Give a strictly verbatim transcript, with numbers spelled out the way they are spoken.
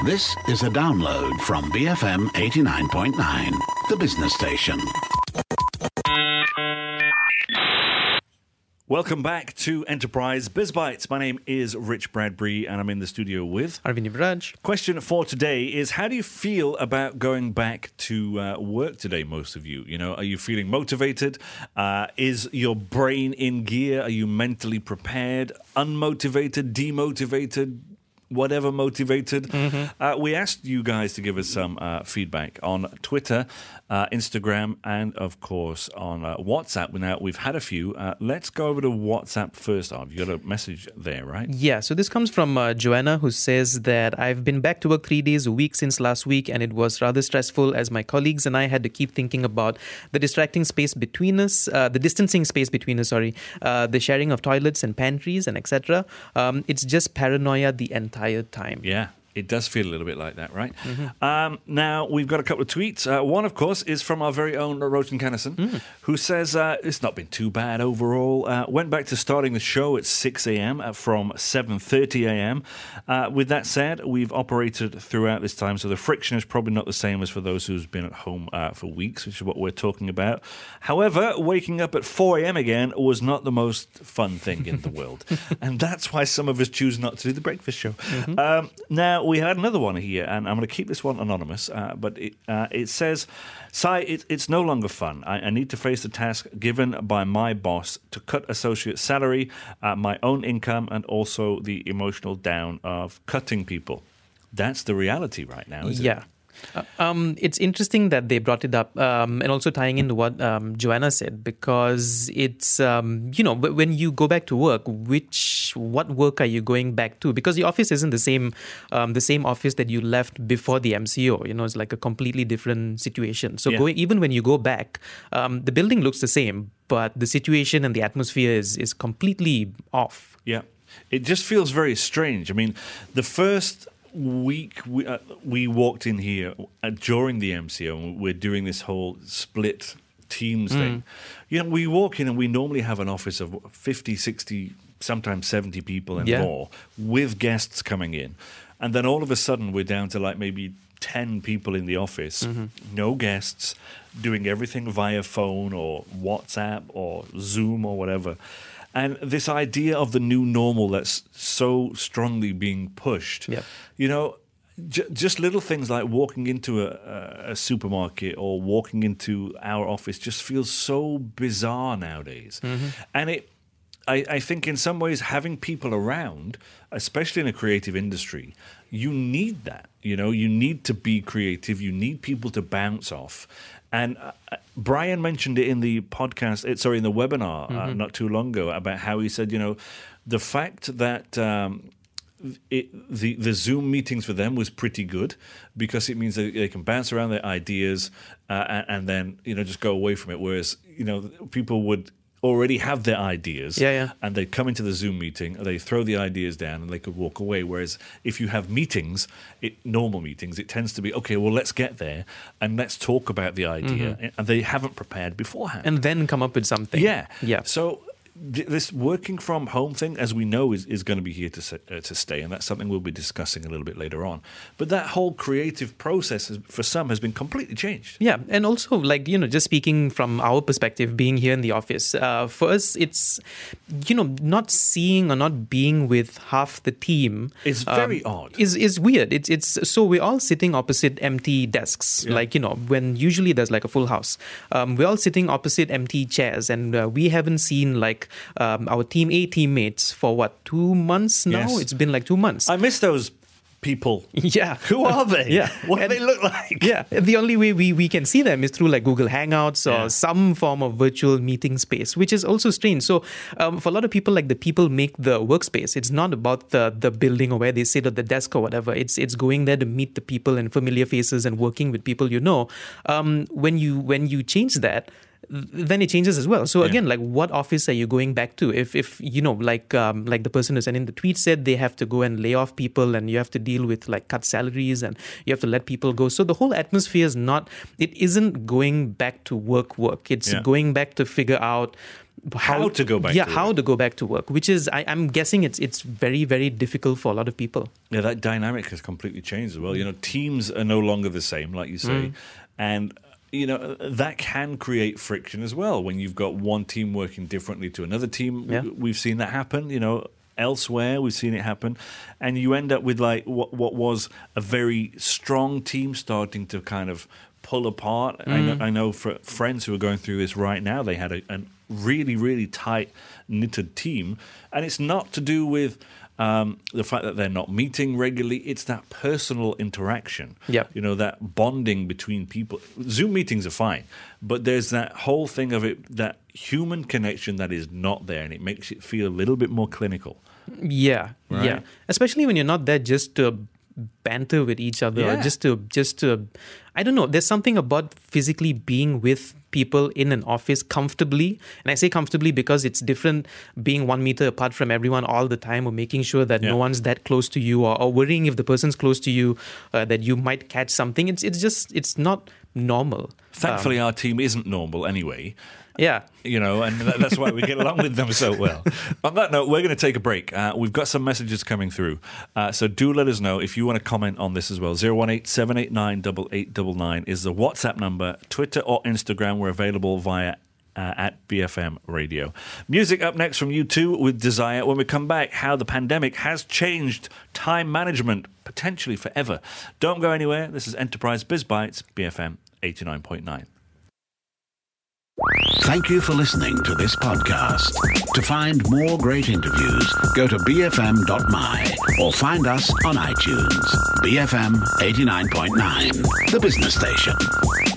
This is a download from B F M eighty-nine point nine, the business station. Welcome back to Enterprise BizBytes. My name is Rich Bradbury and I'm in the studio with Arvind Yuvraj. Question for today is, how do you feel about going back to uh, work today, most of you? You know, are you feeling motivated? Uh, is your brain in gear? Are you mentally prepared? Unmotivated? Demotivated? Whatever motivated. Mm-hmm. Uh, we asked you guys to give us some uh, feedback on Twitter, uh, Instagram, and of course on uh, WhatsApp. Now, we've had a few. Uh, let's go over to WhatsApp first off. You got a message there, right? Yeah, so this comes from uh, Joanna, who says that I've been back to work three days a week since last week, and it was rather stressful as my colleagues and I had to keep thinking about the distracting space between us, uh, the distancing space between us, sorry, uh, the sharing of toilets and pantries and et cetera. Um, it's just paranoia the entire time. Yeah, it does feel a little bit like that, right? Mm-hmm. Um, now, we've got a couple of tweets. Uh, one, of course, is from our very own Roten Cannison, mm. who says, uh, it's not been too bad overall. Uh, went back to starting the show at six a.m. from seven thirty a.m. Uh, with that said, we've operated throughout this time, so the friction is probably not the same as for those who's been at home uh, for weeks, which is what we're talking about. However, waking up at four a.m. again was not the most fun thing in the world. And that's why some of us choose not to do the breakfast show. Mm-hmm. Um, now, we had another one here, and I'm going to keep this one anonymous, uh, but it, uh, it says, Sai, it, it's no longer fun. I, I need to face the task given by my boss to cut associate salary, uh, my own income, and also the emotional down of cutting people. That's the reality right now, isn't yeah. it? Uh, um, it's interesting that they brought it up, um, and also tying into what um, Joanna said, because it's, um, you know, when you go back to work, which, what work are you going back to? Because the office isn't the same, um, the same office that you left before the M C O, you know, it's like a completely different situation. So yeah. going, even when you go back, um, the building looks the same, but the situation and the atmosphere is, is completely off. Yeah, it just feels very strange. I mean, the first week we, uh, we walked in here uh, during the M C O, and we're doing this whole split teams mm. thing. You know, we walk in and we normally have an office of fifty, sixty, sometimes seventy people and yeah. more, with guests coming in. And then all of a sudden we're down to like maybe ten people in the office, mm-hmm. no guests, doing everything via phone or WhatsApp or Zoom or whatever. And this idea of the new normal that's so strongly being pushed, yep. you know, j- just little things like walking into a, a supermarket or walking into our office just feels so bizarre nowadays. Mm-hmm. And it, I, I think in some ways having people around, especially in a creative industry, you need that. You know, you need to be creative. You need people to bounce off. And uh, Brian mentioned it in the podcast, it, sorry, in the webinar mm-hmm. uh, not too long ago, about how he said, you know, the fact that um, it, the, the Zoom meetings for them was pretty good because it means that they can bounce around their ideas uh, and, and then, you know, just go away from it. Whereas, you know, people would already have their ideas yeah, yeah. and they come into the Zoom meeting, they throw the ideas down and they could walk away. Whereas if you have meetings, it, normal meetings, it tends to be, okay, well, let's get there and let's talk about the idea. Mm-hmm. And they haven't prepared beforehand. And then come up with something. Yeah. Yeah. So th- this working from home thing, as we know, is, is going to be here to uh, to stay. And that's something we'll be discussing a little bit later on. But that whole creative process, is, for some, has been completely changed. Yeah. And also, like, you know, just speaking from our perspective, being here in the office, uh, for us, it's, you know, not seeing or not being with half the team. It's very um, odd. Is is weird. It's, it's so we're all sitting opposite empty desks. Yeah. Like, you know, when usually there's like a full house. Um, we're all sitting opposite empty chairs. And uh, we haven't seen like Um, our Team A teammates for what, two months now? Yes. It's been like two months. I miss those people. Yeah. Who are they? Yeah. What and, do they look like? Yeah. The only way we, we can see them is through like Google Hangouts or yeah. some form of virtual meeting space, which is also strange. So um, for a lot of people, like the people make the workspace. It's not about the, the building or where they sit at the desk or whatever. It's it's going there to meet the people and familiar faces and working with people you know. Um, when you when you change that, then it changes as well. So yeah. again, like what office are you going back to? If, if you know, like um, like the person who sent in the tweet said, they have to go and lay off people and you have to deal with like cut salaries and you have to let people go. So the whole atmosphere is not, it isn't going back to work work. It's yeah. going back to figure out how to go back yeah, to how work. to go back to work, which is, I, I'm guessing it's it's very, very difficult for a lot of people. Yeah, that dynamic has completely changed as well. You know, teams are no longer the same, like you say. Mm. And, you know, that can create friction as well when you've got one team working differently to another team. Yeah. We've seen that happen, you know. Elsewhere, we've seen it happen, and you end up with like what what was a very strong team starting to kind of pull apart. Mm. I know, I know for friends who are going through this right now, they had a, a really, really tight knitted team, and it's not to do with um, the fact that they're not meeting regularly. It's that personal interaction. Yeah. You know, that bonding between people. Zoom meetings are fine, but there's that whole thing of it, that human connection that is not there, and it makes it feel a little bit more clinical. Yeah, Right. yeah. Especially when you're not there just to banter with each other, Yeah. or just to just to, I don't know. There's something about physically being with people in an office comfortably, and I say comfortably because it's different being one meter apart from everyone all the time, or making sure that Yeah. no one's that close to you, or, or worrying if the person's close to you uh, that you might catch something. It's it's just it's not normal. Thankfully, Um, our team isn't normal anyway. yeah. You know, and that, that's why we get along with them so well. On that note, we're going to take a break. Uh, we've got some messages coming through. Uh, so do let us know if you want to comment on this as well. zero one eight, seven eight nine, eight eight nine nine is the WhatsApp number. Twitter or Instagram, we're available via uh, at B F M Radio. Music up next from U two with Desire. When we come back, how the pandemic has changed time management, potentially forever. Don't go anywhere. This is Enterprise Biz Bites, B F M eighty-nine point nine. Thank you for listening to this podcast. To find more great interviews, go to b f m dot m y or find us on iTunes. B F M eighty-nine point nine, the business station.